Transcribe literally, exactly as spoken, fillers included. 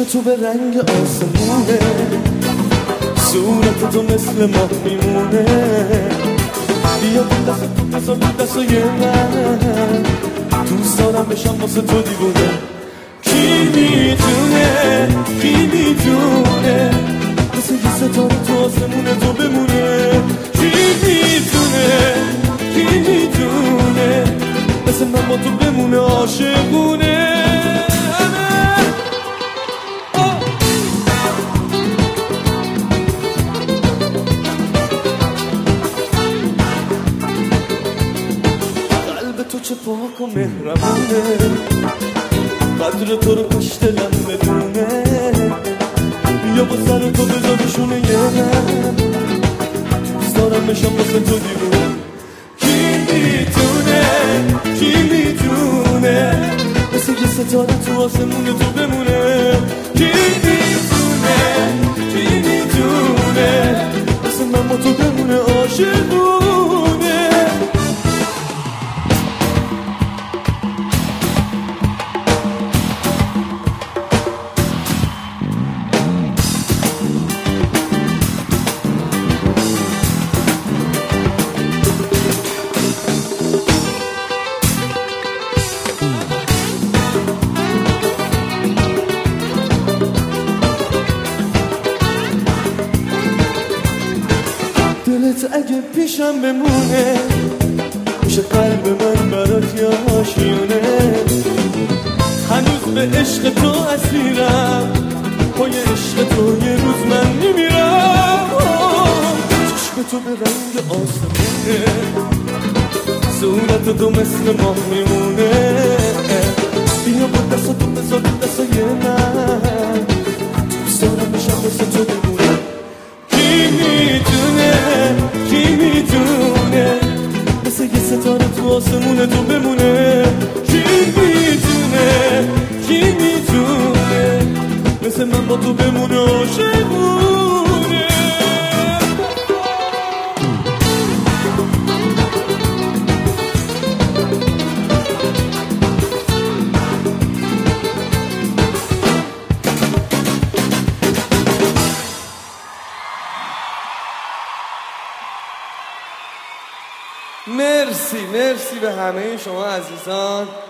تو به رنگ آسمونه، صورت تو مثل ماه میمونه. بیا تو دست تو بذار تو دستای من، دوست دارم بشم واسه تو دیوونه. کی میتونه کی میتونه مثل یه ستاره تو آسمونه تو بمونه. کی میتونه کی میتونه مثل من با تو بمونه عاشقونه. تو چه پاک و مهربونه، قدر تو رو کاش دلم بدونه. بیا با سر تو بذارشونه یه من، دوست دارم بشم واسه تو دیوونه. کی میتونه کی میتونه مثل یه ستاره تو آسمونه تو بمونه. کی میتونه کی میتونه مثل من با تو بمونه عاشقونه. دلت اگه پیشم بمونه میشه قلب من برات یه آشیونه. هنوز به عشق تو اسیرم، پای عشق تو یه روز من میمیرم. چشم تو به رنگ آسمونه، صورت تو مثل ماه میمونه. بیا با دست تو بذار تو دستای من، دوست دارم بشم واسه تو بمونه. کی میتونه کی میتونه مثل یه ستاره تو آسمونه تو بمونه. کی میتونه کی میتونه مثل من با تو بمونه عاشقونه. مرسی مرسی به همه شما عزیزان.